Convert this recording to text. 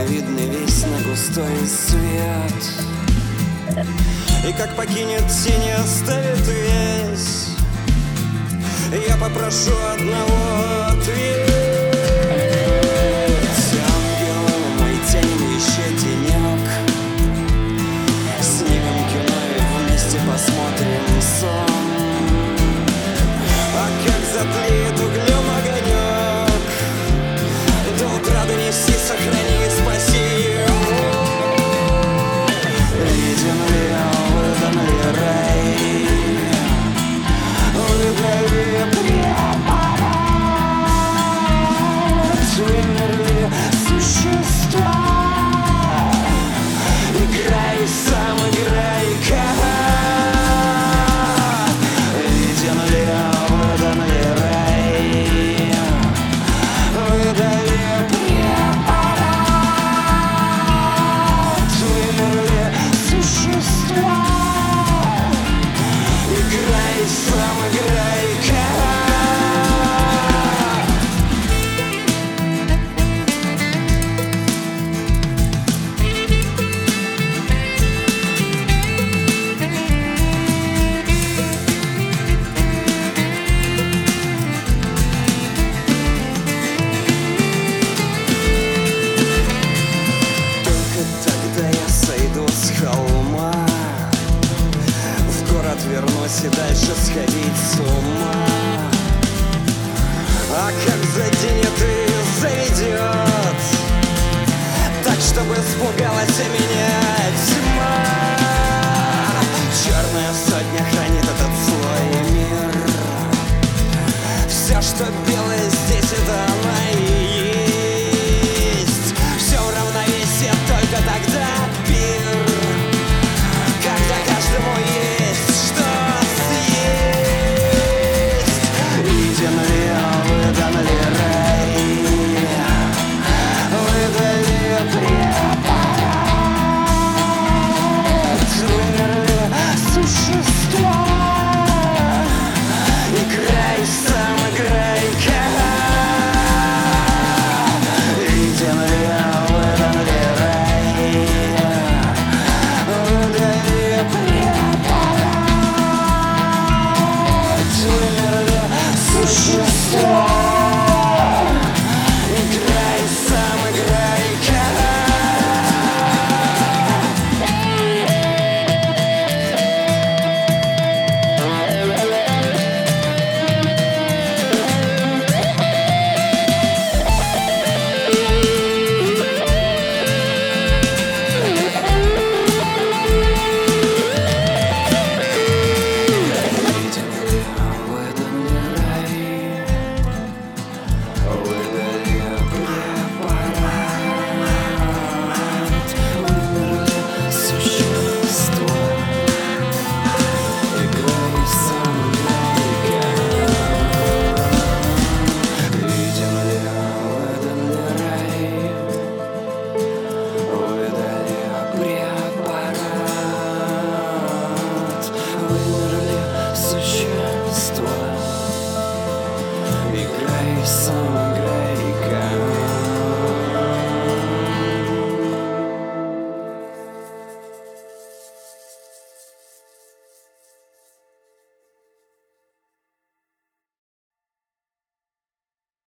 ненавидный весь на густой свет. И как покинет тень, оставит весь, я попрошу одного ответ. Ангел, мой тень, еще денек, снимем кино и вместе посмотрим сон. А как затлеет углем огонек, до утра донеси, сохрани и спаси. Виден ли, выдан ли рай, видно ли препарат, вымерли существа. Играй сам, играй-ка. Виден ли, выдан ли рай, выдан ли препарат, вымерли существа. Играй сам, играй-ка. Вернусь и дальше сходить с ума. А как заденет и заведет, так, чтобы испугалась меня тьма. Черная сотня хранит этот свой мир. Все, что